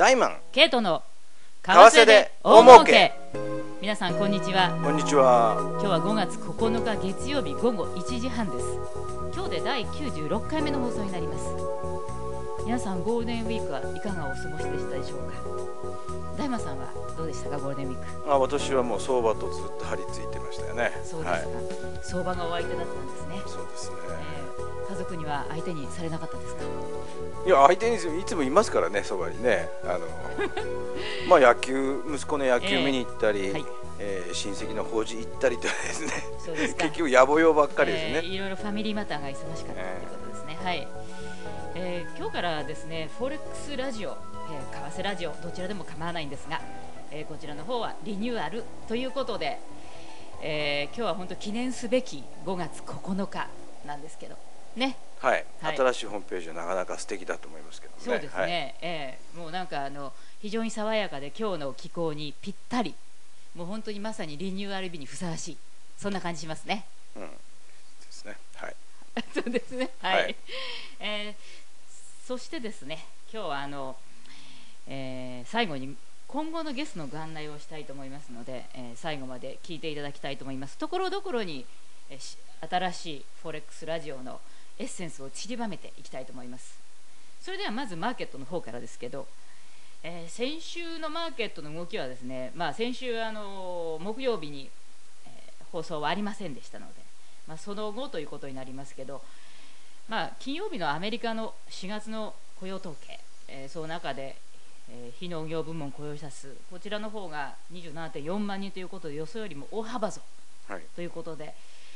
大満ケイトの為替で大儲け。 皆さんこんにちは。 こんにちは。 今日は5月9日月曜日午後1時半です。今日で第96回目の放送になります。皆さんゴールデンウィークはいかがお過ごしでしたでしょうか。大間さんはどうでしたか、ゴールデンウィーク。 私はもう相場とずっと張り付いてましたよね。 そうですか、相場がお相手だったんですね。 そうですね、 家族には相手にされなかったですか。 いや、相手にいつもいますからね、そばにね。まあ野球、息子の野球見に行ったり、親戚の法事行ったりとですね。 そうですか。 結局野暮用ばっかりですね。 いろいろファミリーマターが忙しかったということですね。はい。今日からですね、フォレックスラジオ、為替ラジオ、どちらでも構わないんですが、こちらの方はリニューアルということで、今日は本当記念すべき5月9日なんですけどね。 はい、新しいホームページはなかなか素敵だと思いますけどね。 そうですね、もうなんか非常に爽やかで今日の気候にぴったり、もう本当にまさにリニューアル日にふさわしい、そんな感じしますね。 ですね。はい。 そうですね。はい。そしてですね、今日は最後に今後のゲストのご案内をしたいと思いますので、最後まで聞いていただきたいと思います。ところどころに、新しいフォレックスラジオのエッセンスを散りばめていきたいと思います。それではまずマーケットの方からですけど、先週のマーケットの動きはですね、先週木曜日に、放送はありませんでしたので、その後ということになりますけど、金曜日のアメリカの4月の雇用統計、その中で、非農業部門雇用者数、こちらの方が 27.4 万人ということで、予想よりも大幅増ということで、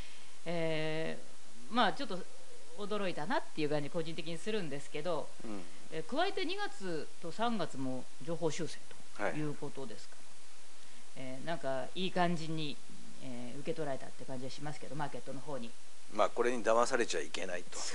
ちょっと驚いたなっていう感じ個人的にするんですけど、加えて2月と3月も情報修正ということですか、なんかいい感じに、受け取られたって感じがしますけど、マーケットの方に。 これに騙されちゃいけないと。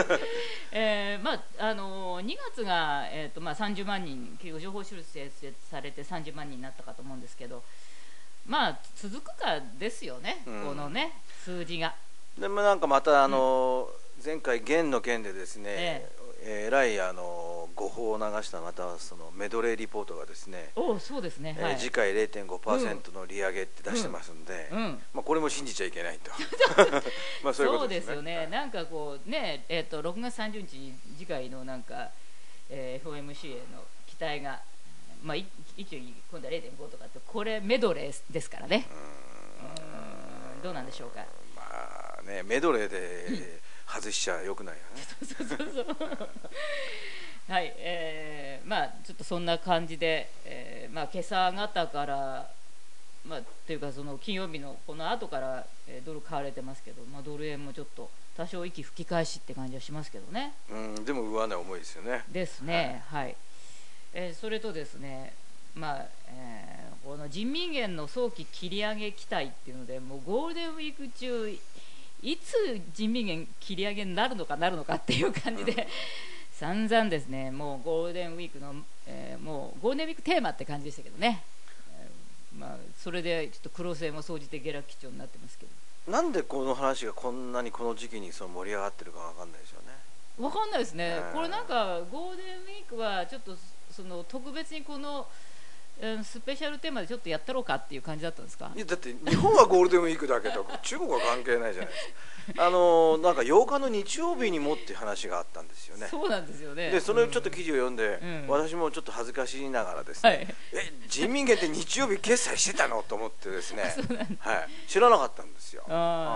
2月が、30万人、情報修正されて30万人になったかと思うんですけど、続くかですよね、このね数字が。 でもなんかまた前回元の件でですね、えらい誤報を流したまたそのメドレーリポートがですね、 そうですね、 次回 0.5% の利上げって出してますんで、これも信じちゃいけないと。 そうですよね。なんかこうね、6月30日次回のなんか、FOMC への期待が、一応今度は 0.5 とかって、これメドレーですからね。どうなんでしょうか。 メドレーで外しちゃよくないよね。 はい、ちょっとそんな感じで、今朝方から、というかその金曜日のこの後から、ドル買われてますけど、ドル円もちょっと多少息吹き返しって感じはしますけどね。 でも上値重いですよね。 ですね。はい。それとですね、この人民元の早期切り上げ期待っていうので、もうゴールデンウィーク中いつ人民元切り上げになるのかっていう感じで、散々ですね、もうゴールデンウィークの、もうゴールデンウィークテーマって感じでしたけどね、それでちょっと黒線も総じて下落基調になってますけど、 なんでこの話がこんなにこの時期に盛り上がってるかわかんないですよね。 わかんないですね。これなんかゴールデンウィークはちょっとその特別にこのスペシャルテーマでちょっとやったろうかっていう感じだったんですか。 いや、だって日本はゴールデンウィークだけど中国は関係ないじゃないですか。なんか8日の日曜日にもって話があったんですよね。 そうなんですよね。 でそのちょっと記事を読んで、私もちょっと恥ずかしいながらですね、人民元って日曜日決済してたのと思ってですね、知らなかったんですよ。 そう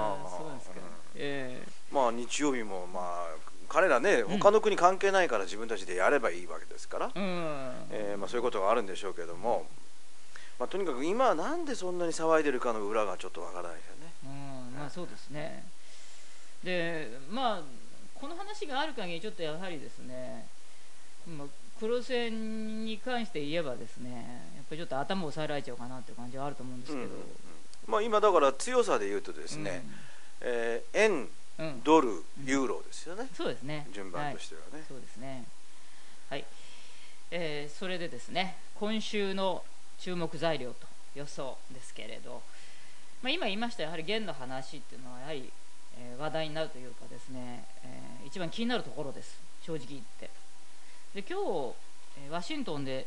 ですか。 日曜日も彼らね、他の国関係ないから自分たちでやればいいわけですから、そういうことがあるんでしょうけども、とにかく今はなんでそんなに騒いでるかの裏がちょっとわからないですよね。 そうですね。でこの話がある限りちょっとやはりですね、黒線に関して言えばですね、やっぱりちょっと頭を押さえられちゃうかなっていう感じはあると思うんですけど、 今だから強さで言うとですね、円ドル、ユーロですよね。 そうですね。 順番としてはね。 そうですね。はい。それでですね、今週の注目材料と予想ですけれど、今言いましたやはり元の話っていうのはやはり、話題になるというかですね、一番気になるところです。正直言って。で今日ワシントンで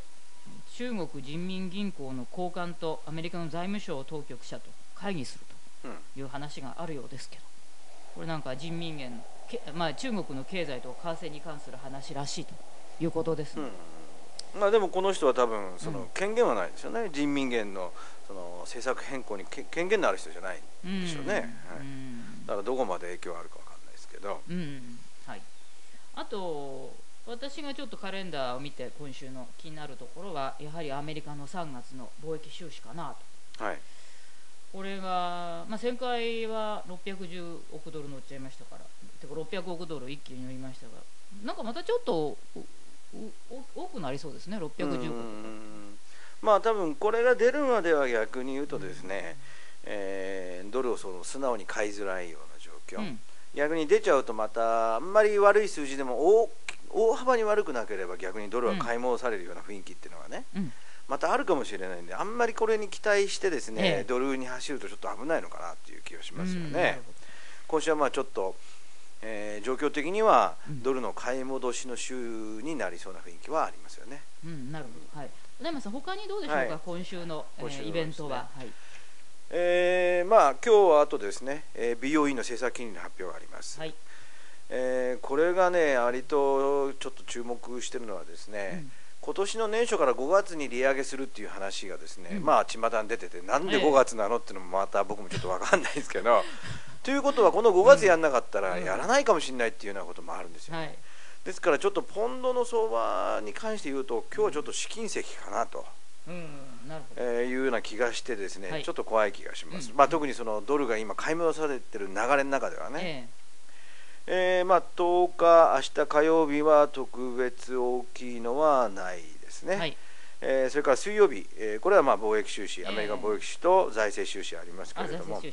中国人民銀行の高官とアメリカの財務省当局者と会議するという話があるようですけど、これなんか人民元、中国の経済と為替に関する話らしいということですね。 でもこの人は多分その権限はないですよね、人民元のその政策変更に権限のある人じゃないでしょうね、だからどこまで影響あるか分かんないですけど、 はい、あと私がちょっとカレンダーを見て今週の気になるところはやはりアメリカの3月の貿易収支かなと、これが、前回は610億ドル乗っちゃいましたから、てか600億ドル一気に乗りましたが、なんかまたちょっと多くなりそうですね、610億。 多分これが出るまでは逆に言うとですね、ドルをその素直に買いづらいような状況、逆に出ちゃうとまたあんまり悪い数字でも大幅に悪くなければ逆にドルは買い戻されるような雰囲気っていうのがね、またあるかもしれないんで、あんまりこれに期待してですね、ドルに走るとちょっと危ないのかなっていう気がしますよね。今週はちょっと、状況的にはドルの買い戻しの週になりそうな雰囲気はありますよね。 なるほど。小山さん、他にどうでしょうか、今週のイベントは。 今日はあとですね、BOE の政策金利の発表があります。これがね、割とちょっと注目しているのはですね、今年の年初から5月に利上げするっていう話がですね、巷に出てて、なんで5月なのっていうのもまた僕もちょっと分かんないですけどということはこの5月やんなかったらやらないかもしれないっていうようなこともあるんですよね。ですからちょっとポンドの相場に関して言うと今日はちょっと試金石かなというような気がしてですね、ちょっと怖い気がします。特にそのドルが今買い戻されてる流れの中ではね、10日、明日火曜日は特別大きいのはないですね。それから水曜日、これは貿易収支、アメリカ貿易収支と財政収支ありますけれども、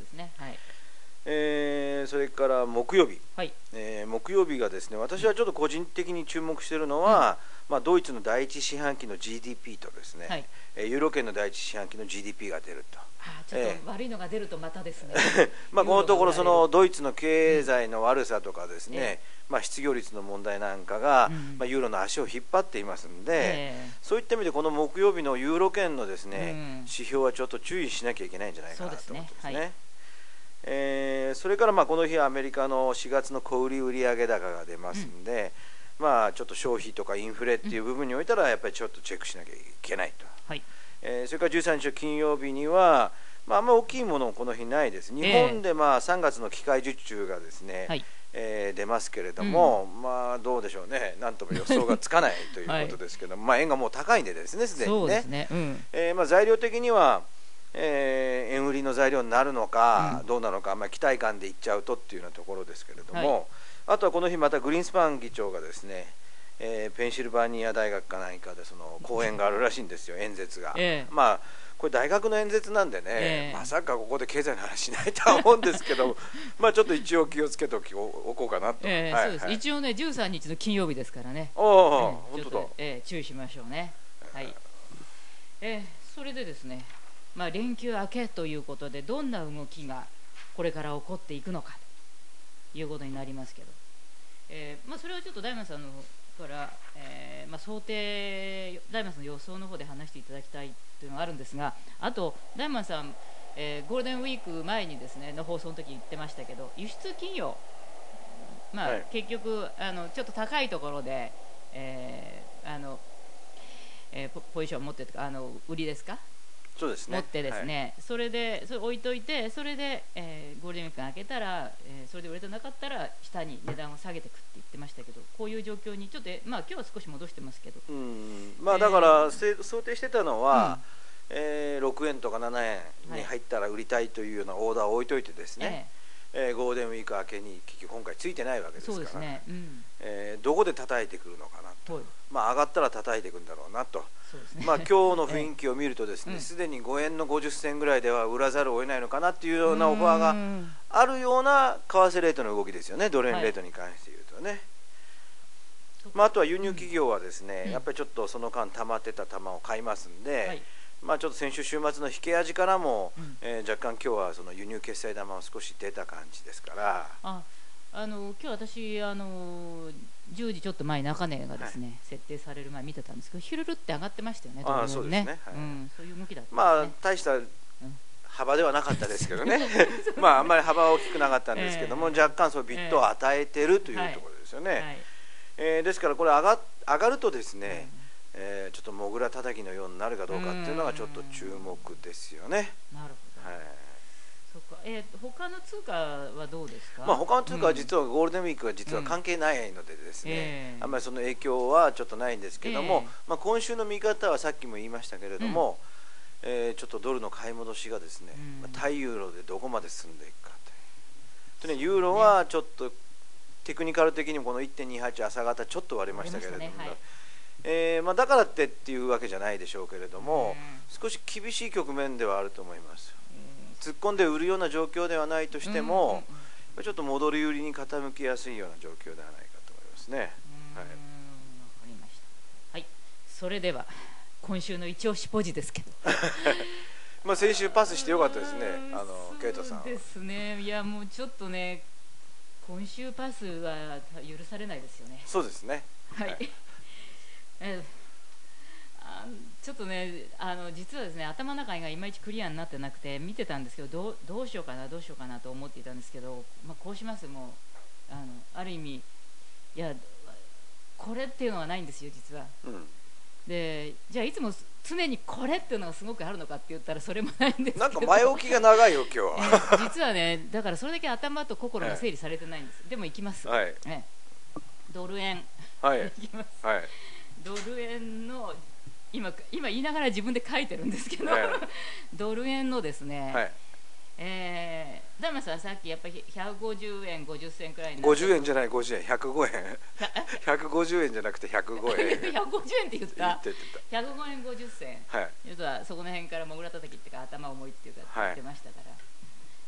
それから木曜日、木曜日がですね、私はちょっと個人的に注目しているのは、ドイツの第一四半期の GDP とですね、ユーロ圏の第一四半期の GDP が出ると。 ちょっと悪いのが出るとまたですねこのところそのドイツの経済の悪さとかですね、失業率の問題なんかが、ユーロの足を引っ張っていますので、そういった意味でこの木曜日のユーロ圏のですね、指標はちょっと注意しなきゃいけないんじゃないかなと思ってですね。それからこの日はアメリカの4月の小売売上高が出ますんで、ちょっと消費とかインフレっていう部分においたらやっぱりちょっとチェックしなきゃいけないと。それから13日の金曜日には、あんまり大きいものこの日ないです。日本で3月の機械受注がですね、出ますけれども、どうでしょうね、なんとも予想がつかないということですけども、円がもう高いんでですね、すでにね。材料的には円売りの材料になるのかどうなのか、期待感でいっちゃうとっていうようなところですけれども、あとはこの日またグリーンスパン議長がですね、ペンシルバニア大学か何かでその講演があるらしいんですよ、演説が。これ大学の演説なんでね、まさかここで経済の話しないとは思うんですけどちょっと一応気をつけておこうかなと。 そうです、一応ね13日の金曜日ですからね、 本当だ、 注意しましょうね。それでですね、連休明けということでどんな動きがこれから起こっていくのかということになりますけど、それはちょっと大門さんの方から、想定、大門さんの予想の方で話していただきたいというのがあるんですが、あと大門さん、ゴールデンウィーク前にですねの放送の時言ってましたけど、輸出企業、結局ちょっと高いところで、ポジションを持ってとか売りですか、 そうですね、 持ってですね、それでそれ置いといて、それで、ゴールデンウィークが明けたら、それで売れてなかったら下に値段を下げていくって言ってましたけど、こういう状況にちょっと、今日は少し戻してますけど、 だから想定してたのは、6円とか7円に入ったら売りたいというようなオーダーを置いといてですね、ゴールデンウィーク明けに結局今回ついてないわけですから、どこで叩いてくるのかなと、上がったら叩いていくんだろうなと。今日の雰囲気を見るとですね、すでに5円の50銭ぐらいでは売らざるを得ないのかなっていうようなオファーがあるような為替レートの動きですよね、ドル円レートに関して言うとね。あとは輸入企業はですね、やっぱりちょっとその間溜まってた玉を買いますんで、ちょっと先週週末の引け味からも、若干今日はその輸入決済玉は少し出た感じですから。 今日私10時ちょっと前中根がですね、設定される前見てたんですけど、ヒュルルって上がってましたよね。 ああ、そうですね。 そういう動きだったんですね。 まあ大した幅ではなかったですけどね。まああんまり幅は大きくなかったんですけども、若干そうビットを与えてるというところですよね。ですからこれ上がるとですね、ちょっとモグラ叩きのようになるかどうかっていうのがちょっと注目ですよね。 なるほど。そっか。他の通貨はどうですか？ まあ他の通貨は実はゴールデンウィークは実は関係ないのでですね、あんまりその影響はちょっとないんですけども、まあ今週の見方はさっきも言いましたけれども、ちょっとドルの買い戻しがですね、対ユーロでどこまで進んでいくかという。ユーロはちょっとテクニカル的にもこの 1.28 朝方ちょっと割れましたけれども、まあだからっていうわけじゃないでしょうけれども、少し厳しい局面ではあると思います。突っ込んで売るような状況ではないとしても、ちょっと戻り売りに傾きやすいような状況ではないかと思いますね。わかりました。はい。それでは今週の一押しポジですけど。 まあ先週パスしてよかったですね。ケイトさん。 そうですね。いやもうちょっとね、今週パスは許されないですよね。 そうですね。 はい。ちょっとね、実はですね、頭の中がいまいちクリアになってなくて見てたんですけど、どうしようかなと思っていたんですけど、まあ、こうします。もうある意味、いやこれっていうのはないんですよ実は。でじゃあいつも常にこれっていうのがすごくあるのかって言ったらそれもないんですけど、 なんか前置きが長いよ今日は。 実はね、だからそれだけ頭と心が整理されてないんです。でもいきます。ドル円、いきます。ドル円の今言いながら自分で書いてるんですけど、ドル円のですね、ダマさんさっきやっぱり150円50銭くらいになって、 50円じゃない50円105円150円じゃなくて105円 150円って言った105円50銭、要はそこの辺からモグラ叩きっていうか頭重いっていうか言ってましたから、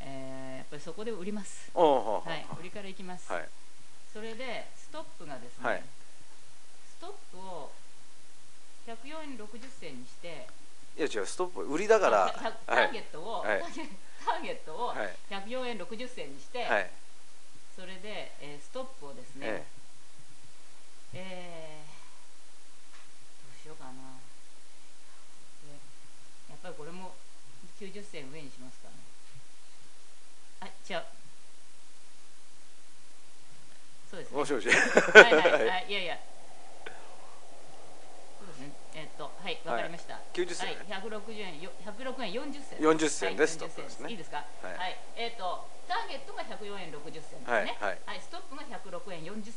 やっぱりそこで売ります。売りからいきます。それでストップがですね、ストップを104円60銭にして、 いや違う、ストップ売りだからターゲットを104円60銭にして、それで、ストップをですね、どうしようかな。やっぱりこれも90銭上にしますかね。違う。そうですね。 もしもし。 いや。はい、わかりました。 90銭。 106円40銭。 40銭です。ストップですね。 いいですか。ターゲットが104円60銭ですね。ストップが106円40銭です。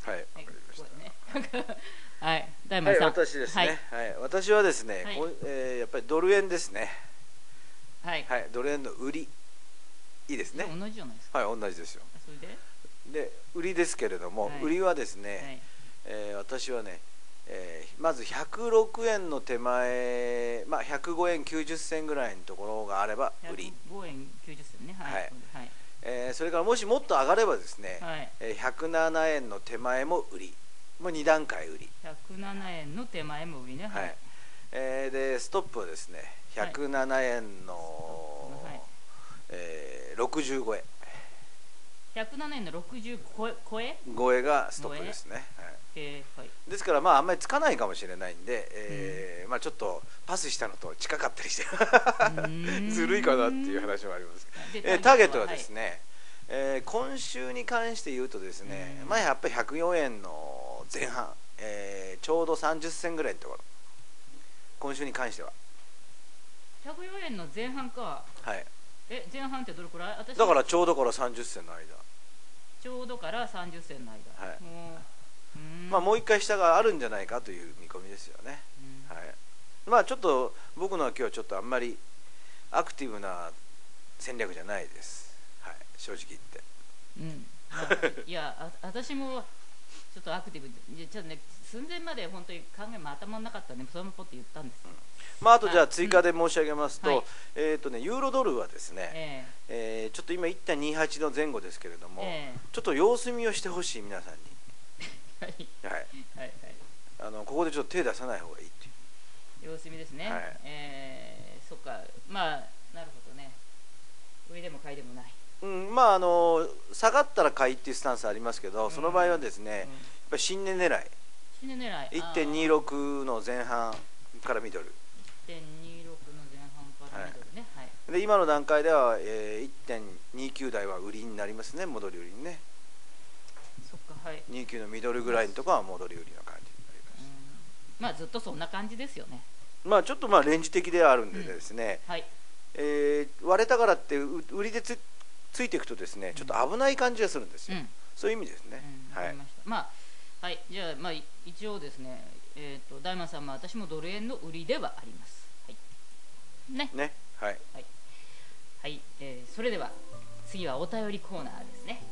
はい、わかりました。 はい、大丸さん。 私ですね。私はですね、やっぱりドル円ですね。ドル円の売りいいですね。 同じじゃないですか。 同じですよ。 それで売りですけれども、売りはですね、私はね、まず106円の手前、まあ105円90銭ぐらいのところがあれば売り。 105円90銭ね。 それからもしもっと上がればですね、107円の手前も売り。もう2段階売り。 107円の手前も売りね。 でストップはですね、107円の65円。 107円の60 超えがストップですね。ですからまああんまりつかないかもしれないんで、まあちょっとパスしたのと近かったりしてずるいかなっていう話もありますけど、ターゲットはですね、今週に関して言うとですね、まあやっぱり104円の前半、ちょうど30銭ぐらいのところ、今週に関しては 104円の前半か。前半ってどれくらい？ だからちょうどから30銭の間、 ちょうどから30銭の間、 まあもう一回下があるんじゃないかという見込みですよね。まあちょっと僕のは今日はちょっとあんまりアクティブな戦略じゃないです。正直言って。 いや私もちょっとアクティブで、ちょっとね寸前まで本当に考えも頭のなかったんでそのままポッて言ったんです。 まああとじゃあ追加で申し上げますと、ユーロドルはですね、ちょっと今 1.28 の前後ですけれども、ちょっと様子見をしてほしい皆さんに。ここでちょっと手出さない方がいいっていう様子見ですね。そっか、まあなるほどね。上でも買いでもない。 まあ下がったら買いっていうスタンスありますけど、その場合はですね、やっぱり新値狙い、1.26 の前半からミドル、 1.26 の前半からミドルね、はい、 で今の段階では、1.29 台は売りになりますね、戻り売りにね。 そっか、はい、 29のミドルぐらいのところは戻り売りの感じになります。 まあずっとそんな感じですよね。 まあちょっとレンジ的ではあるんでですね、 はい、 割れたからって売りでついていくとですね、ちょっと危ない感じがするんですよ、そういう意味ですね。はい、 まあはい、じゃあ、一応ですね、大門さんも私もドル円の売りではあります。はい、ね、 はい、 はいはい、それでは次はお便りコーナーですね。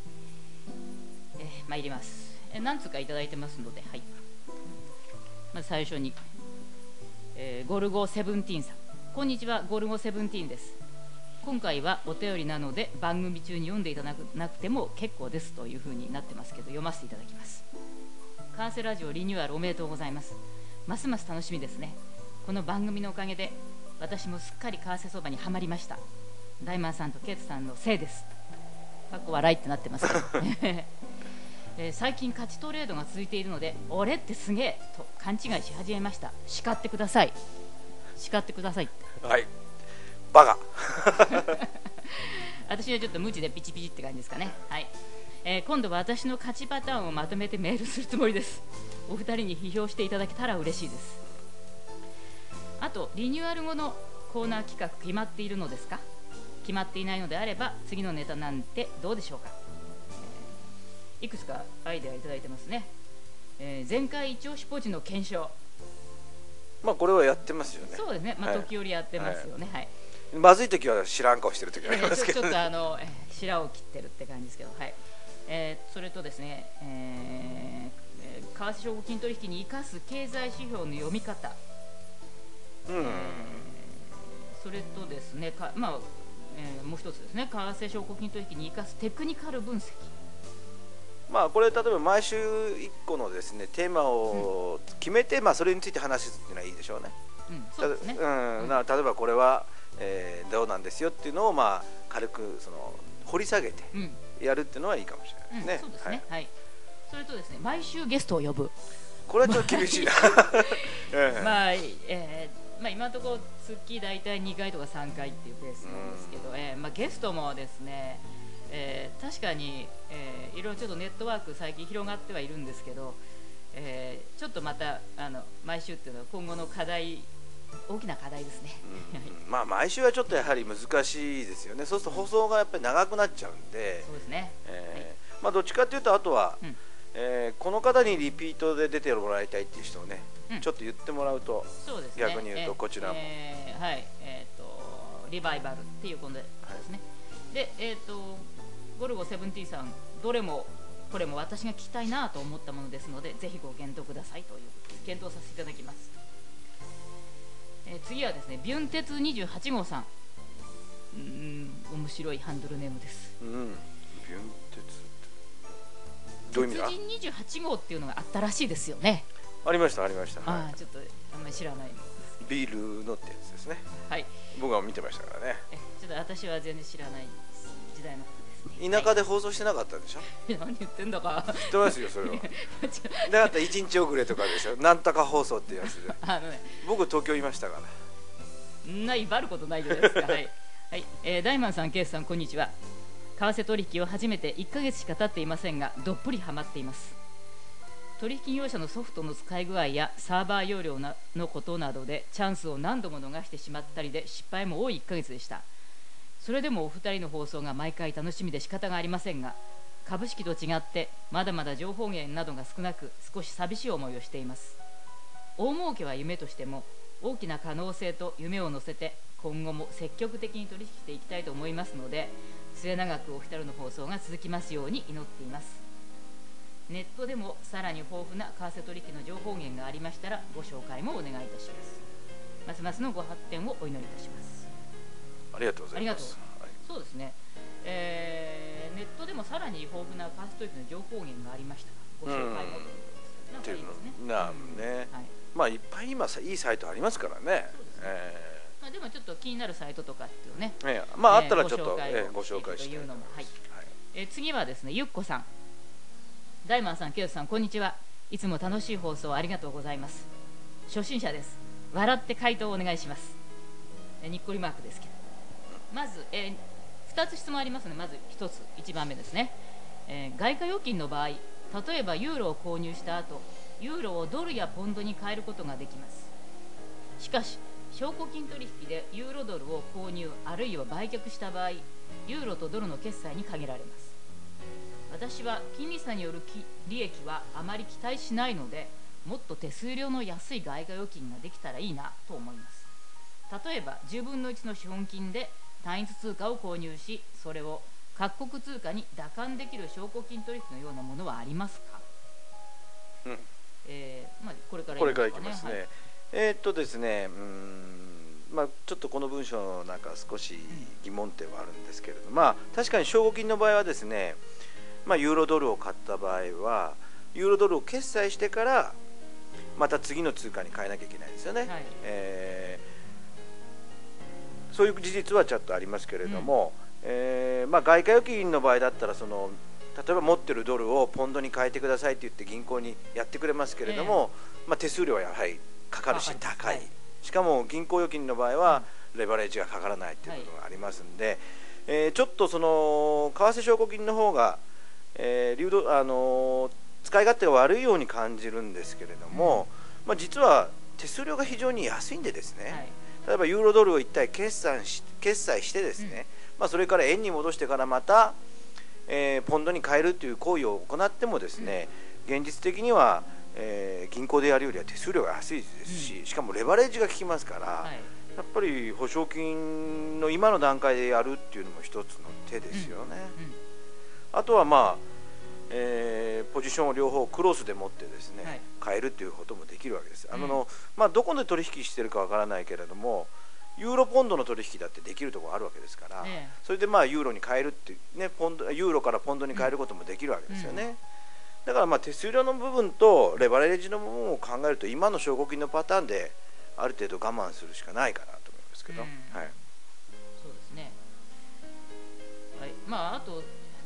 参ります。何通かいただいてますので、はい、まず最初に、ゴルゴ17さん、こんにちは、ゴルゴ17です。今回はお便りなので番組中に読んでいただなくても結構ですというふうになってますけど、読ませていただきます。為替ラジオリニューアルおめでとうございます。ますます楽しみですね。この番組のおかげで私もすっかり為替相場にはまりました。大満さんとケイトさんのせいです。かっこ笑いってなってますけど最近勝ちトレードが続いているので、俺ってすげえと勘違いし始めました。叱ってください、叱ってください。 はい、バカ私はちょっと無知でピチピチって感じですかね。はい、今度は私の勝ちパターンをまとめてメールするつもりです。お二人に批評していただけたら嬉しいです。あとリニューアル後のコーナー企画決まっているのですか？決まっていないのであれば次のネタなんてどうでしょうか？いくつかアイデアいただいてますね。前回一押しポチの検証、 これはやってますよね。 そうですね、時折やってますよね。はい、 まずい時は知らん顔してる時ありますけど、 ちょっと白を切ってるって感じですけど、はい、それとですね、為替証拠金取引に生かす経済指標の読み方、それとですね、もう一つですね、為替証拠金取引に生かすテクニカル分析。 これ例えば毎週1個のですねテーマを決めて、それについて話すっていうのはいいでしょうね。 そうですね。 例えばこれは、どうなんですよっていうのを軽く掘り下げてやるっていうのはいいかもしれないですね。 そうですね。はい。それとですね、毎週ゲストを呼ぶ。 これはちょっと厳しいな。 今のところ月大体2回とか3回っていうペースなんですけど、ゲストもですね、確かに、いろいろちょっとネットワーク最近広がってはいるんですけど、ちょっとまた毎週っていうのは今後の課題、大きな課題ですね。 毎週はちょっとやはり難しいですよね。そうすると放送がやっぱり長くなっちゃうんで、 そうですね。 どっちかというとあとは、この方にリピートで出てもらいたいっていう人をね、ちょっと言ってもらうと、逆に言うとこちらも、 リバイバルっていうことですね。で、ゴルゴ17さん、どれもこれも私が聞きたいなと思ったものですので、ぜひご検討くださいということで検討させていただきます。次はですね、ビュン鉄28号さん、面白いハンドルネームです。 ビュン鉄どういう意味だ？ 鉄人28号っていうのがあったらしいですよね。 ありました。 ちょっとあんまり知らないんです。 ビールのってやつですね。 はい。 僕は見てましたからね。 ちょっと私は全然知らない時代のことですね。 田舎で放送してなかったでしょ。 何言ってんだか。 知ってますよそれは。だって1日遅れとかでしょ。なんとか放送ってやつで。僕東京いましたから。 威張ることないじゃないですか。はい。はい。大満さん、ケイスさん、こんにちは。為替取引を始めて1ヶ月しか経っていませんが、どっぷりハマっています。取引業者のソフトの使い具合やサーバー容量のことなどでチャンスを何度も逃してしまったりで失敗も多い1ヶ月でした。それでもお二人の放送が毎回楽しみで仕方がありませんが、株式と違ってまだまだ情報源などが少なく少し寂しい思いをしています。大儲けは夢としても大きな可能性と夢を乗せて今後も積極的に取引していきたいと思いますので、末永くお二人の放送が続きますように祈っています。ネットでもさらに豊富な為替取引の情報源がありましたらご紹介もお願いいたします。ますますのご発展をお祈りいたします。 ありがとうございます。 そうですね、ネットでもさらに豊富な為替取引の情報源がありましたらご紹介もなんかいいですね。 いっぱい今いいサイトありますからね。 でもちょっと気になるサイトとかっていうね、 まああったらちょっとご紹介していしたいというのも、次はですね、ゆっこさん、大満さん、ケイトさん、こんにちは。いつも楽しい放送ありがとうございます。初心者です。笑って回答をお願いします。にっこりマークですけど、まず、2つ質問ありますので、まず1番目ですね。外貨預金の場合、例えばユーロを購入した後、ユーロをドルやポンドに変えることができます。しかし証拠金取引でユーロドルを購入あるいは売却した場合、ユーロとドルの決済に限られます。私は金利差による利益はあまり期待しないので、もっと手数料の安い外貨預金ができたらいいなと思います。例えば10分の1の資本金で単一通貨を購入し、それを各国通貨に打換できる証拠金取引のようなものはありますか？これからいきますね。 ですね、ちょっとこの文章の中少し疑問点はあるんですけれど、確かに証拠金の場合はですね、ユーロドルを買った場合はユーロドルを決済してからまた次の通貨に変えなきゃいけないんですよね。そういう事実はちょっとありますけれども、外貨預金の場合だったら例えば持ってるドルをポンドに変えてくださいって言って銀行にやってくれますけれども、手数料はやはりかかるし高い、しかも銀行預金の場合はレバレッジがかからないっていうことがありますんで、ちょっと為替証拠金の方が、使い勝手が悪いように感じるんですけれども、実は手数料が非常に安いんでですね、例えばユーロドルを一体決済してですね、それから円に戻してからまた、ポンドに変えるという行為を行ってもですね、現実的には、銀行でやるよりは手数料が安いですし、しかもレバレッジが効きますから、やっぱり保証金の今の段階でやるっていうのも一つの手ですよね。あとはポジションを両方クロスで持ってですね、変えるっていうこともできるわけです。どこで取引してるかわからないけれども、ユーロポンドの取引だってできるところあるわけですから、それでユーロに変えるっていうね、ユーロからポンドに変えることもできるわけですよね。だから手数料の部分とレバレッジの部分を考えると、今の証拠金のパターンである程度我慢するしかないかなと思いますけど、 そうですね。あと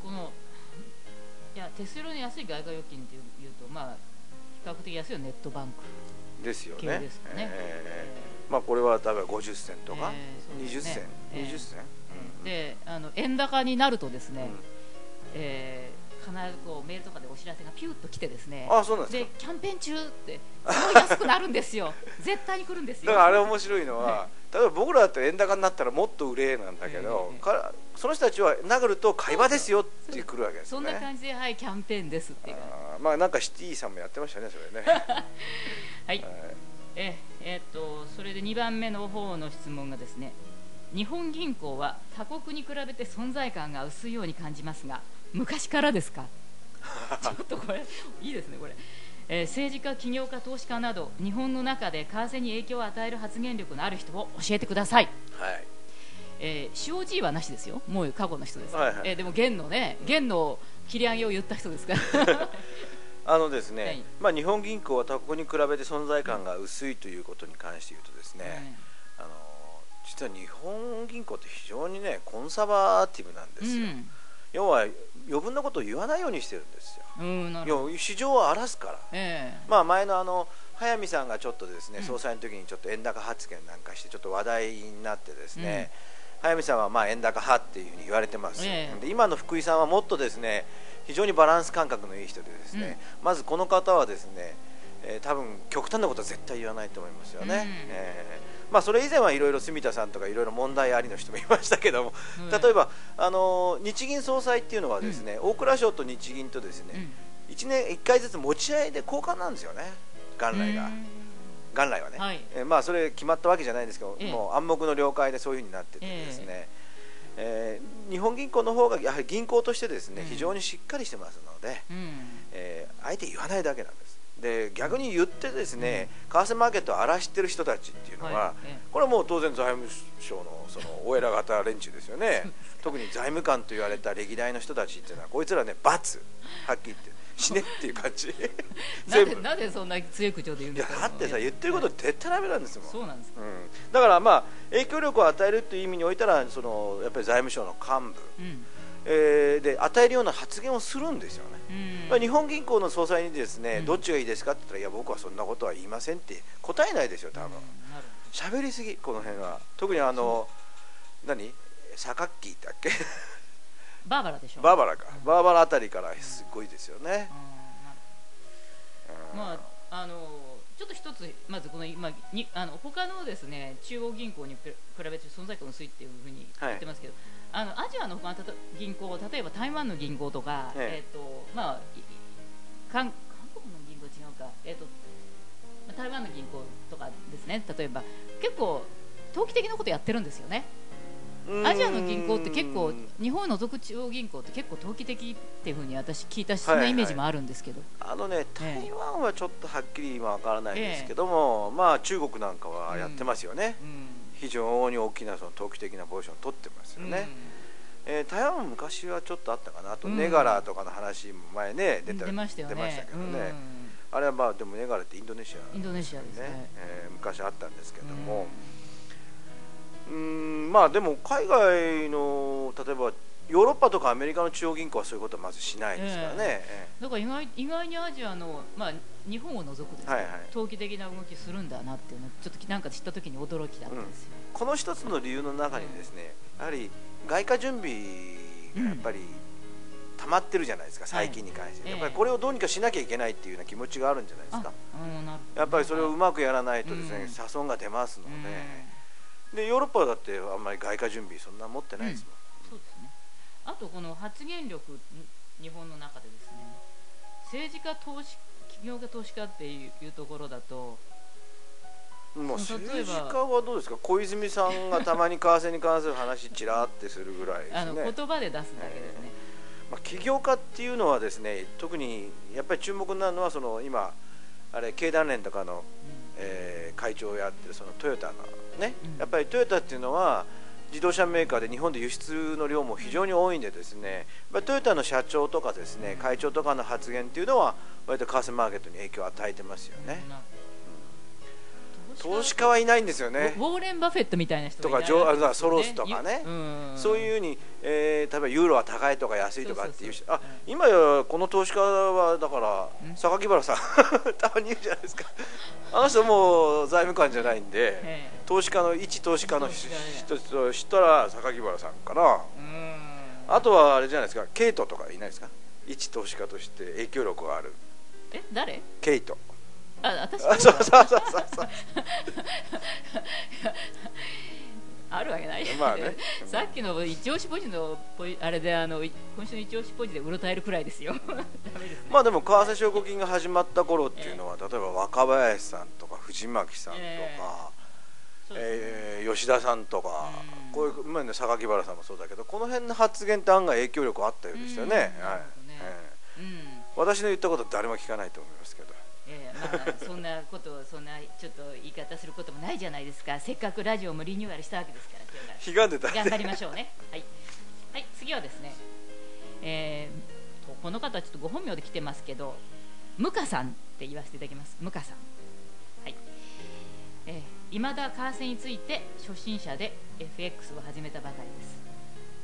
手数料の安い外貨預金というと、比較的安いのはネットバンクですよね。 系ですかね。 これは例えば50銭とか20銭、20銭で、円高になるとですね、必ずメールとかでお知らせがピューッと来てですね、でキャンペーン中ってすごい安くなるんですよ。絶対に来るんですよ。 だからあれ面白いのは、例えば僕らだったら円高になったらもっと売れなんだけど、その人たちは殴ると会話ですよって来るわけですね。 そんな感じで、キャンペーンですっていう。 なんかシティさんもやってましたね、それね。 はい。それで2番目の方の質問がですね、日本銀行は他国に比べて存在感が薄いように感じますが、昔からですか？ちょっとこれいいですね、これ。政治家、起業家、投資家など日本の中で為替に影響を与える発言力のある人を教えてください。COG はなしですよ、もう過去の人です。でも元の切り上げを言った人ですからですね、日本銀行は他国に比べて存在感が薄いということに関して言うとですね、実は日本銀行って非常にねコンサバティブなんですよ。要は余分なことを言わないようにしてるんですよ。市場を荒らすから。前の早見さんがちょっとですね、総裁の時にちょっと円高発言なんかしてちょっと話題になってですね、早見さんは円高派っていうふうに言われてます。で今の福井さんはもっとですね、非常にバランス感覚のいい人でですね、まずこの方はですね、多分極端なことは絶対言わないと思いますよね。それ以前はいろいろ住田さんとかいろいろ問題ありの人もいましたけども、例えば日銀総裁っていうのはですね、大蔵省と日銀とですね、1年1回ずつ持ち合いで交換なんですよね、元来はね。それ決まったわけじゃないんですけど、もう暗黙の了解でそういうふうになっててですね、日本銀行の方がやはり銀行としてですね、非常にしっかりしてますので、あえて言わないだけなんです。で逆に言ってですね、為替マーケットを荒らしてる人たちっていうのは、これはもう当然財務省のお偉方連中ですよね。特に財務官と言われた歴代の人たちっていうのは、こいつらね罰はっきり言って死ねっていう感じなぜそんな強い口調で言うんですか。 いやだってさ、言ってること絶対ダメなんですもん。 そうなんですか、 だからまあ影響力を与えるという意味においたら、そのやっぱり財務省の幹部、で与えるような発言をするんですよね。日本銀行の総裁にですね、どっちがいいですかって言ったら、いや僕はそんなことは言いませんって答えないですよ多分。喋りすぎ、この辺は。特に何榊だっけバーバラでしょ。 バーバラか、バーバラあたりからすごいですよね。 まあちょっと一つまずこの今に他のですね中央銀行に比べて存在感薄いっていうふうに言ってますけど、アジアの他の銀行、例えば台湾の銀行とか、まあ韓国の銀行違うか、台湾の銀行とかですね、例えば結構投機的なことやってるんですよね。アジアの銀行って結構、日本を除く中央銀行って結構投機的っていうふうに私聞いたそんなイメージもあるんですけど、 台湾はちょっとはっきり今わからないですけども、まあ中国なんかはやってますよね。非常に大きなその投機的なポジションを取ってますよね。台湾も昔はちょっとあったかなと、ネガラとかの話も前ね出ましたよね。 出ましたけどね、あれはまあでもネガラってインドネシアですね、 昔あったんですけども、まあでも海外の例えばヨーロッパとかアメリカの中央銀行はそういうことはまずしないですからね。 だから意外にアジアの、まあ、日本を除くですね、投機的な動きするんだなっていうのをちょっとなんか知った時に驚きだったんですよ。 この一つの理由の中にですね、やはり外貨準備がやっぱり溜まってるじゃないですか、最近に関して、やっぱりこれをどうにかしなきゃいけないっていうような気持ちがあるんじゃないですか。やっぱりそれをうまくやらないとですね、破損が出ますので、ヨーロッパだってあんまり外貨準備そんな持ってないですもん。 そうですね。あとこの発言力、日本の中でですね、政治家企業家投資家っていうところだと、 もう政治家はどうですか。小泉さんがたまに為替に関する話ちらってするぐらいですね。 言葉で出すだけですね。 起業家っていうのはですね、特にやっぱり注目になるのはその今あれ経団連とかの、会長をやってるそのトヨタのね、やっぱりトヨタっていうのは自動車メーカーで日本で輸出の量も非常に多いんでですね、トヨタの社長とかですね、会長とかの発言っていうのは割と為替マーケットに影響を与えてますよね。投資家はいないんですよね。 ウォーレン・バフェットみたいな人がいないとかソロスとかね、そういうふうに、例えばユーロは高いとか安いとかっていう人、今やこの投資家はだから榊原さんたまに言うじゃないですか。あの人もう財務官じゃないんで、投資家の一投資家の人としたら榊原さんかな。あとはあれじゃないですか、ケイトとかいないですか。一投資家として影響力がある。 誰？ ケイト。 私そうあるわけない。 まあね、 さっきの一押しポジのあれで今週の一押しポジでうろたえるくらいですよ。ダメですね。 まあでも為替証拠金が始まった頃っていうのは、例えば若林さんとか藤巻さんとか、吉田さんとか、こういうまあね、榊原さんもそうだけど、この辺の発言って案外影響力あったようでしたよね。私の言ったこと誰も聞かないと思いますけど。 そんなことそんなちょっと言い方することもないじゃないですか。せっかくラジオもリニューアルしたわけですから、 悲願でた頑張りましょうね。はい、次はですね、この方ちょっとご本名で来てますけど、ムカさんって言わせていただきます。ムカさん、未だ為替について初心者で FX を始めたばかりです。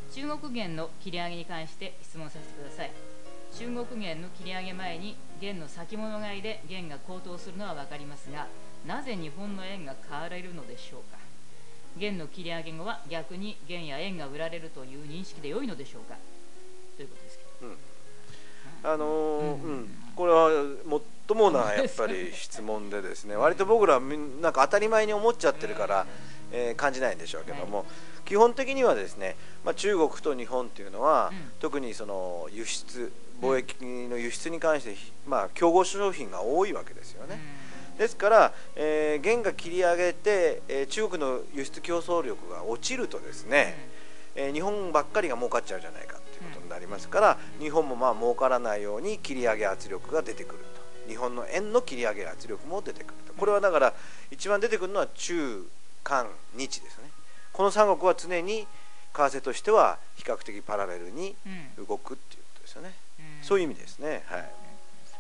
中国元の切り上げに関して質問させてください。中国元の切り上げ前に元の先物買いで元が高騰するのは分かりますが、なぜ日本の円が買われるのでしょうか。元の切り上げ後は逆に元や円が売られるという認識で良いのでしょうか、ということですけど、 これはもっともなやっぱり質問でですね、割と僕らなんか当たり前に思っちゃってるから、感じないんでしょうけども、基本的にはですね、中国と日本っていうのは、特にその輸出貿易の輸出に関して、競合商品が多いわけですよね。ですから、元が切り上げて、中国の輸出競争力が落ちるとですね、日本ばっかりが儲かっちゃうじゃないかっていうことになりますから、日本も儲からないように切り上げ圧力が出てくると、日本の円の切り上げ圧力も出てくると。これはだから一番出てくるのは中韓日ですね。この三国は常に為替としては比較的パラレルに動くっていうことですよね。そういう意味ですね。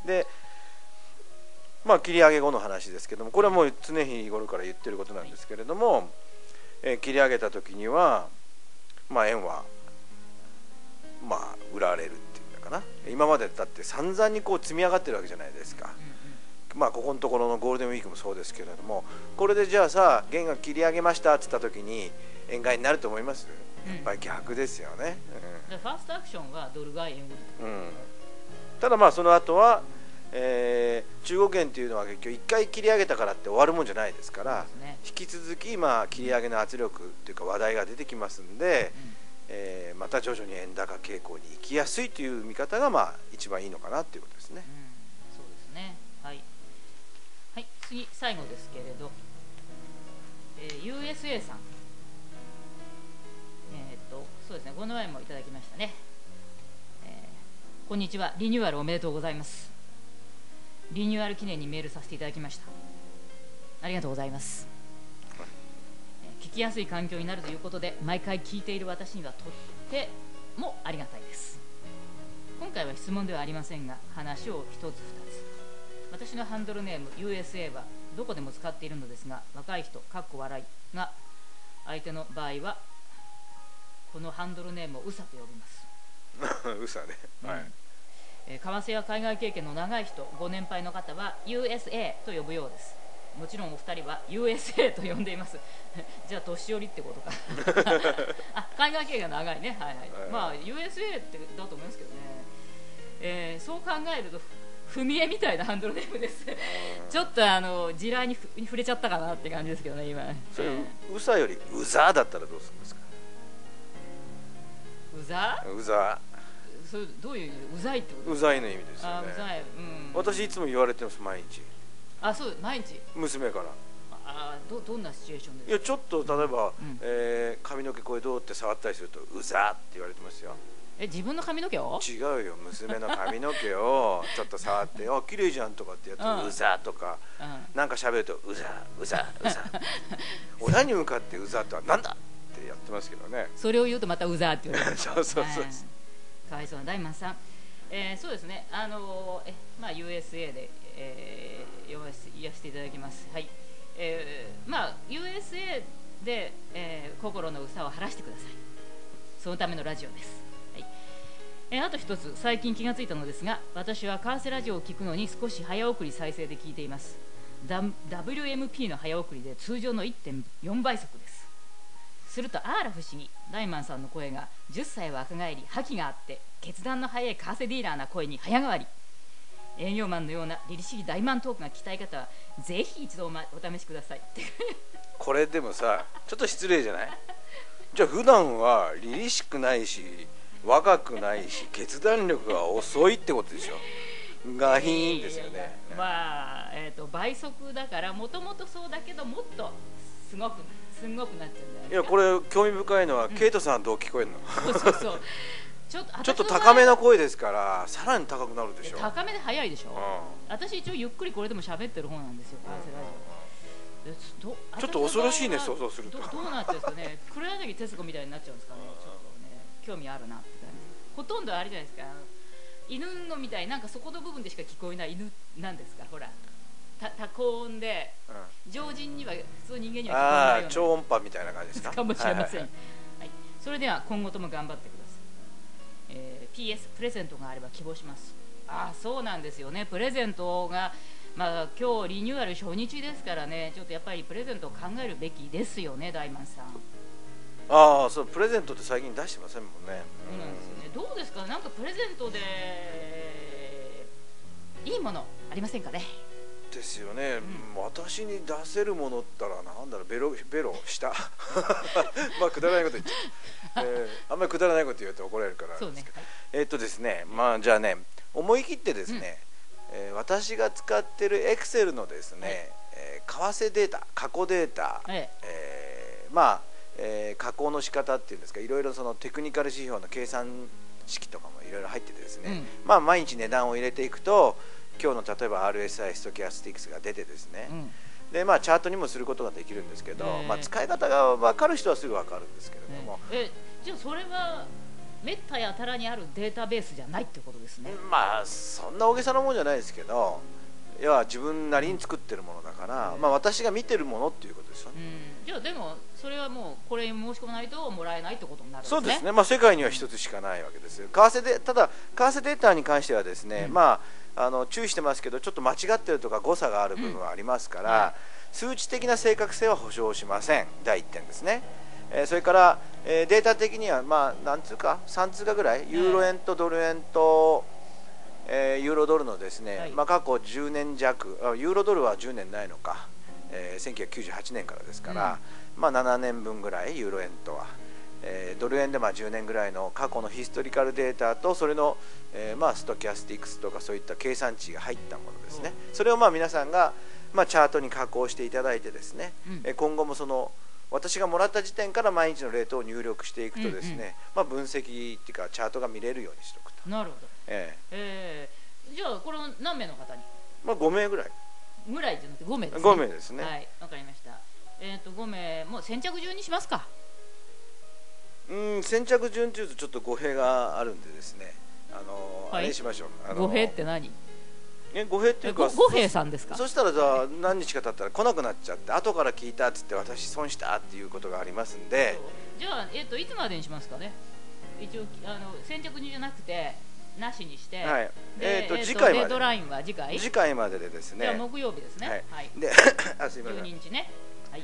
でまあ切り上げ後の話ですけども、これはもう常日頃から言ってることなんですけれども、切り上げた時にはまあ円はまあ売られるっていうのかな。今までだって散々にこう積み上がってるわけじゃないですか。まあここのところのゴールデンウィークもそうですけれども、これでじゃあさ元が切り上げましたって言った時に円買いになると思います？やっぱり逆ですよね。 ファーストアクションはドル買い円売り、 ただまあその後は、中国円っていうのは結局1回切り上げたからって終わるもんじゃないですから、引き続きまあ切り上げの圧力っていうか話題が出てきますんで、また徐々に円高傾向に行きやすいという見方がまあ一番いいのかなっていうことですね。 そうですね。はい、はい、次最後ですけれど、USA さん、そうですね、この前もいただきましたね。こんにちは、リニューアルおめでとうございます。リニューアル記念にメールさせていただきました。ありがとうございます。聞きやすい環境になるということで毎回聞いている私にはとってもありがたいです。今回は質問ではありませんが、話を一つ二つ。私のハンドルネーム USA はどこでも使っているのですが、若い人かっこ笑いが相手の場合はこのハンドルネームをウサと呼びます。 ウサね、はい。 為替や海外経験の長い人、ご年配の方は USA と呼ぶようです。もちろんお二人は USA と呼んでいます。じゃあ年寄りってことか。あ、海外経験が長いね。はいはい。まあ USA ってだと思いますけどね。そう考えると踏み絵みたいなハンドルネームです。ちょっと地雷に触れちゃったかなって感じですけどね今。 それウサよりウザだったらどうするんですか？ うざ？ うざ。 それどういう意味でうざいってこと？ うざいの意味ですよね。 あ、うざい。 私いつも言われてます、毎日。 あ、そう、毎日。 娘から。 どんなシチュエーションですか？ いや、ちょっと例えば、髪の毛これどうって触ったりするとうざって言われてますよ。 自分の髪の毛を？違うよ、娘の髪の毛をちょっと触ってあ、綺麗じゃんとかってやってうざとか、なんか喋るとうざうざうざ親に向かってうざとはなんだってやってますけどね。 それを言うとまたうざって言われる。 そうそうそう、 かわいそうな大満さん。そうですね、まあ USA で、言わせていただきます。はい。まあ USA で、心のうさを晴らしてください。そのためのラジオです。はい。あと一つ、最近気がついたのですが、私は為替ラジオを聞くのに少し早送り再生で聞いています。WMP の早送りで通常の 1.4 倍速です。するとあら不思議、大満さんの声が10歳若返り、覇気があって決断の早い為替ディーラーな声に早変わり。営業マンのような凛々しい大満トークが聞きたい方はぜひ一度お試しください。 これでもさ、ちょっと失礼じゃない？じゃあ普段は凛々しくないし若くないし決断力が遅いってことでしょ。がひーんですよね。 まあ、倍速だからもともとそうだけどもっとすごくなっちゃうんじゃないですか。 いや、これ興味深いのは、ケイトさんどう聞こえるの？ そうそう。ちょっと高めの声ですからさらに高くなるでしょ。 高めで早いでしょ。私一応ゆっくりこれでも喋ってる方なんですよ、ちょっと恐ろしいね、想像すると。 どうなっちゃうんですかね。黒柳徹子みたいになっちゃうんですかね。ちょっとね、興味あるなって感じ。ほとんどあれじゃないですか、犬のみたいなんかそこの部分でしか聞こえない犬なんですか。ほら多高音で、常人には普通人間には聞こえないような超音波みたいな感じですか。 かもしれません。はい。それでは今後とも頑張ってください。PS プレゼントがあれば希望します。そうなんですよね。プレゼントが、まあ、今日リニューアル初日ですからね、ちょっとやっぱりプレゼントを考えるべきですよね、大満さん。 そう、プレゼントって最近出してませんもんね。 そうなんですよね。どうですか、なんかプレゼントでいいものありませんかね。 ですよね。私に出せるものったらなんだろう、ベロしたまあくだらないこと言っちゃう、あんまりくだらないこと言うと怒られるからですけど、ですね、まあじゃあね、思い切ってですね、私が使ってるエクセルのですね、為替データ、過去データ、まあ、加工の仕方っていうんですか、いろいろそのテクニカル指標の計算式とかもいろいろ入っててですね、まあ毎日値段を入れていくと今日の例えば RSI ストキャスティクスが出てですね、でまあチャートにもすることができるんですけど、まあ使い方が分かる人はすぐ分かるんですけれども、 じゃあそれはめったやたらにあるデータベースじゃないってことですね。 まあそんな大げさなもんじゃないですけど、要は自分なりに作ってるものだから、まあ、私が見てるものっていうことですよね。 じゃあでもそれはもうこれに申し込まないともらえないってことになるんですね。 そうですね、まあ、世界には一つしかないわけです。ただ為替データに関してはですね、まあ、注意してますけど、ちょっと間違ってるとか誤差がある部分はありますから、数値的な正確性は保証しません。第1点ですね。それから、データ的には、まあ、何通か3通かぐらい、ユーロ円とドル円と、ユーロドルのですね、まあ、過去10年弱、ユーロドルは10年ないのか、1998年からですから、まあ、7年分ぐらいユーロ円とは、ドル円でまあ10年ぐらいの過去のヒストリカルデータと、それの、まあ、ストキャスティクスとかそういった計算値が入ったものですね。それをまあ皆さんが、まあ、チャートに加工していただいてですね、今後もその私がもらった時点から毎日のレートを入力していくとですね、まあ、分析っていうかチャートが見れるようにしておくと。 なるほど。じゃあこれ何名の方に？ まあ5名ぐらい。 ぐらいじゃなくて5名ですね。 5名ですね。 はい、わかりました。5名もう先着順にしますか。 先着順というとちょっと語弊があるんでですね、あれにしましょう。 語弊って何？ 語弊っていうか、 語弊さんですか？ そしたらじゃあ何日か経ったら来なくなっちゃって、後から聞いたっつって私損したっていうことがありますんで、 じゃあ、いつまでにしますかね。一応先着順じゃなくてなしにして、 はい、次回まで、 デッドラインは次回まででですね、 じゃあ木曜日ですね。はい、 ですいません、 12日ね。はい、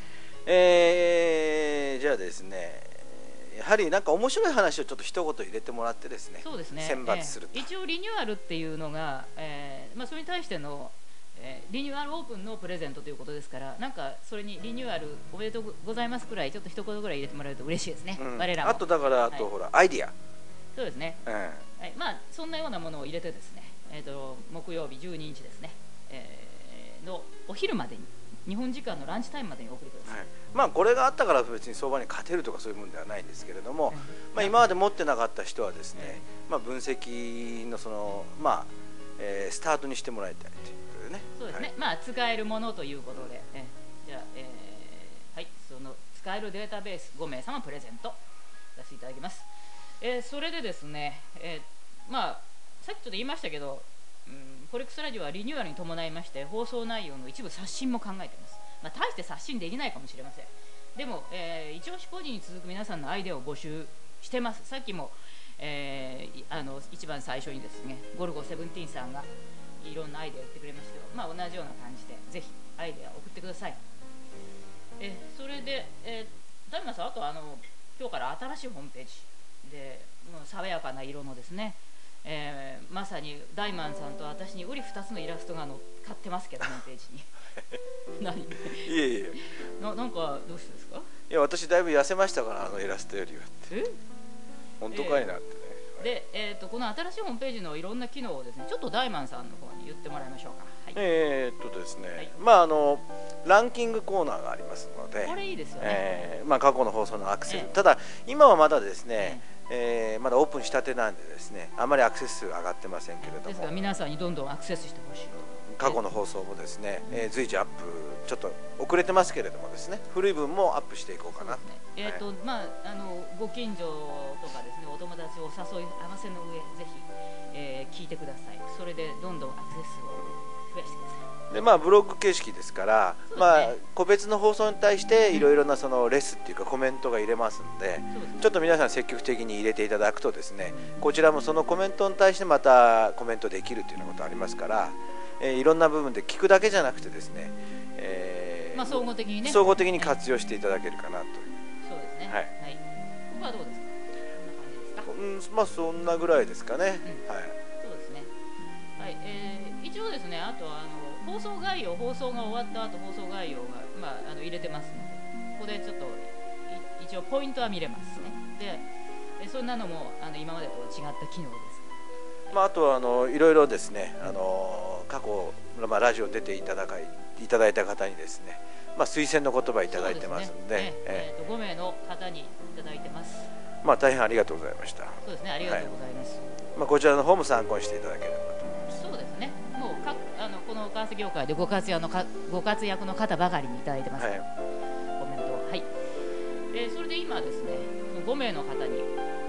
じゃあですね、やはりなんか面白い話をちょっと一言入れてもらってですね、 そうですね、 選抜すると、 一応リニューアルっていうのが、まあ、それに対しての、リニューアルオープンのプレゼントということですから、なんかそれにリニューアルおめでとうございますくらいちょっと一言ぐらい入れてもらえると嬉しいですね、我らも。 あとだから、あとほらアイディア、 そうですね、はい、まあそんなようなものを入れてですね、木曜日12日ですね、のお昼までに、日本時間のランチタイムまでにお送りください。 まあこれがあったから別に相場に勝てるとかそういうものではないんですけれども、まあ今まで持ってなかった人はですね、まあ分析のそのまあスタートにしてもらいたいということでね。 そうですね。まあ使えるものということで、じゃあはい、その使えるデータベース5名様プレゼントさせていただきます。それでですね、まあさっきちょっと言いましたけど、コレクスラジオはリニューアルに伴いまして放送内容の一部刷新も考えています。まあ、大して刷新できないかもしれません。でも、一押し工事に続く皆さんのアイデアを募集してます。さっきも、一番最初にですね、ゴルゴ17さんがいろんなアイデアを言ってくれましたけど、まあ、同じような感じでぜひアイデアを送ってください。それで、ダイマさん、あと今日から新しいホームページで、爽やかな色のですね、まさにダイマンさんと私にうり2つのイラストが乗っかってますけど、ホームページに何いえいえなんかどうしてですか？ いや私だいぶ痩せましたから、イラストよりはって。本当かいなってね。 で、この新しいホームページのいろんな機能をですね、ちょっとダイマンさんの方に言ってもらいましょうか。はい、 ですね、まあランキングコーナーがありますので、 これいいですよね。 まあ過去の放送のアクセス、ただ今はまだですね、まだオープンしたてなんでですね、あまりアクセス数が上がってませんけれども、 ですから皆さんにどんどんアクセスしてほしい。 過去の放送もですね、随時アップ、ちょっと遅れてますけれどもですね、古い分もアップしていこうかなと。 まあご近所とかですね、お友達をお誘い合わせの上、ぜひ、聞いてください。それでどんどんアクセスを増やしてください。 でまあブログ形式ですから、まあ個別の放送に対していろいろなそのレスっていうかコメントが入れますんで、ちょっと皆さん積極的に入れていただくとですね、こちらもそのコメントに対してまたコメントできるというようなことありますから、いろんな部分で聞くだけじゃなくてですね、 まあ総合的にね、 総合的に活用していただけるかなと。 そうですね。はい。ここはどうですか？こんな感じですか？ まあそんなぐらいですかね。はい。 そうですね。はい。一応ですね、あと放送概要、放送が終わった後放送概要がまあ入れてますので、ここでちょっと一応ポイントは見れますね。で、そんなのも今までとは違った機能です。 まああとはいろいろですね、過去まあラジオ出ていただいた方にですね、まあ推薦の言葉いただいてますので、 5名の方にいただいてます。 まあ大変ありがとうございました。 そうですね、ありがとうございます。 まあこちらの方も参考にしていただければと思います。 そうですね。もうこの為替業界でご活躍の方ばかりにいただいてます。コメントを。はい。それで今ですね、5名の方に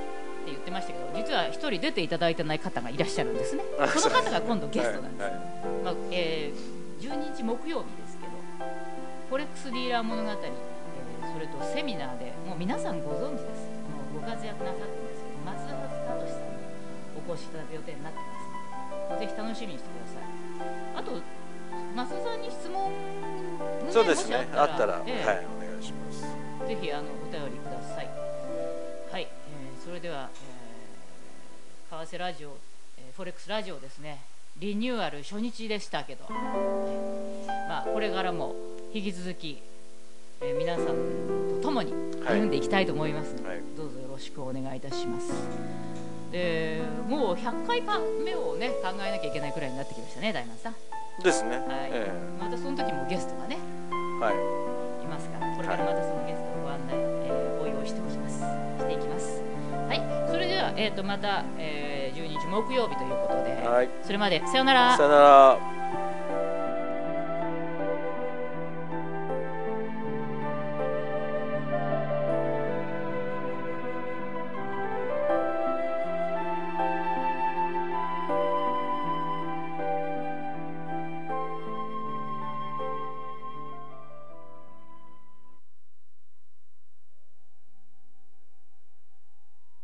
言ってましたけど、実は一人出ていただいてない方がいらっしゃるんですね。その方が今度ゲストなんです。まあ12日木曜日ですけど、フォレックスディーラー物語、それとセミナーでもう皆さんご存知です。もうご活躍なさってますけど、松田聡さんにお越しいただく予定になってますので、ぜひ楽しみにしてください。あと松田さんに質問、 そうですね、あったら、 はい、お願いします。 ぜひお便りください。はい、それでは、為替ラジオ、フォレックスラジオですね、リニューアル初日でしたけど、まあ、これからも引き続き、皆さんと共に歩んでいきたいと思いますので、はい、どうぞよろしくお願いいたします。でもう100回目をね考えなきゃいけないくらいになってきましたね、大門さん。 ですね。 はい、またその時もゲストがね、 はい、 いますから、これからまたそのゲストのご案内、お用意していきます。はい、それでは、また、12日木曜日ということで、はい、それまでさよなら。 さよなら。